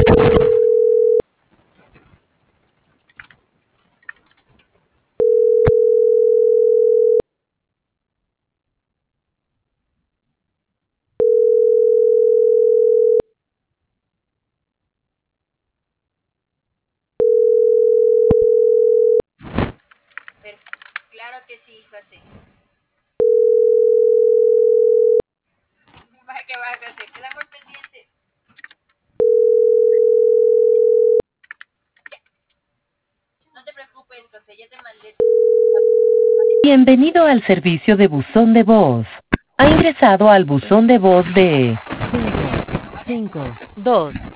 Claro que sí, José. ¿Qué va, José? Quedamos pendientes. No te preocupes, José, ya te mandé. Bienvenido al servicio de buzón de voz. Ha ingresado al buzón de voz de 5, 5, 2,